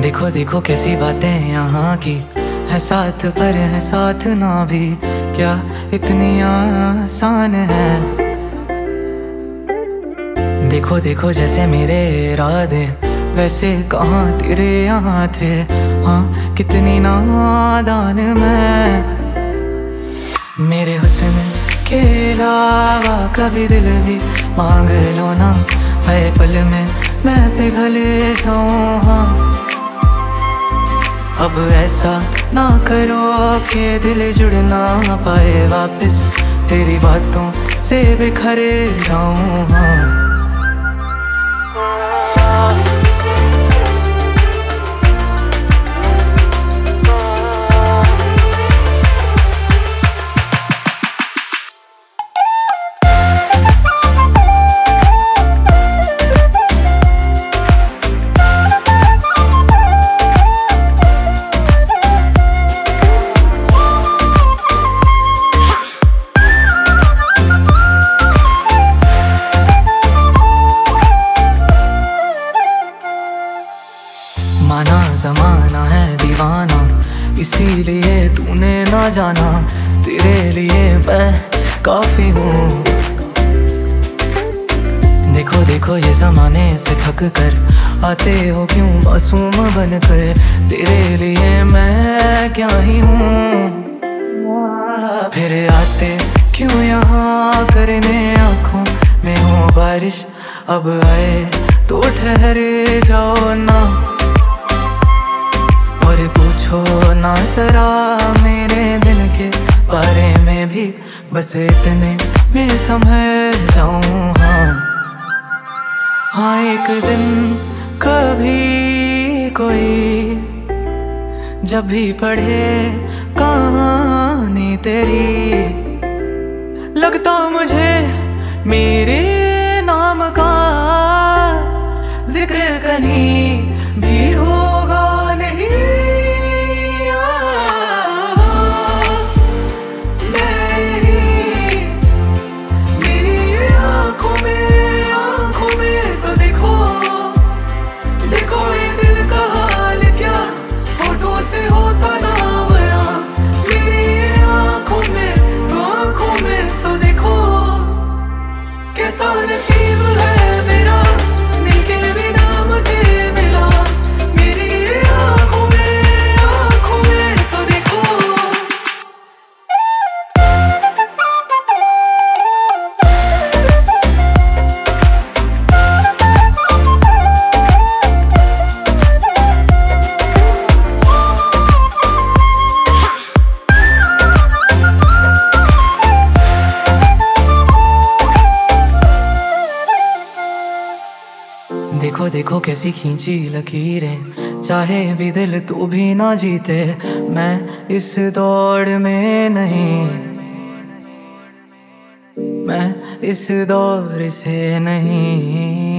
देखो देखो कैसी बातें यहाँ की है, साथ पर है साथ ना भी, क्या इतनी आसान है। देखो देखो जैसे मेरे इरादे वैसे कहाँ तेरे यहाँ थे, हाँ कितनी नादान मैं। मेरे हुस्न के अलावा कभी दिल भी मांग लो ना, है पल में मैं पिघल जाऊँ। हाँ अब ऐसा ना करो कि दिल जुड़ ना पाए वापस, तेरी बातों से बिखर जाऊँ। हाँ माना जमाना है दीवाना, इसीलिए तूने ना जाना, तेरे लिए मैं काफी हूँ। देखो देखो ये जमाने से थक कर आते हो क्यों मासूम बनकर, तेरे लिए मैं क्या ही हूँ। फिर आते क्यों यहाँ करने आँखों में हो बारिश, अब आए तो ठहर जाओ ना, और पूछो ना जरा मेरे दिल के बारे में भी, बस इतने में संभल जाऊँ। हाँ एक दिन कभी कोई जब भी पढ़े कहानी तेरी, लगता मुझे मेरे नाम का जिक्र कहीं भी होगा नहीं। नसीब है मेरा मिलके बिना मुझे मिला, मेरी आँखों में तो देखो। देखो देखो कैसी खींची लकीरें, चाहे भी दिल तू भी ना जीते, मैं इस दौड़ में नहीं, मैं इस दौर से नहीं।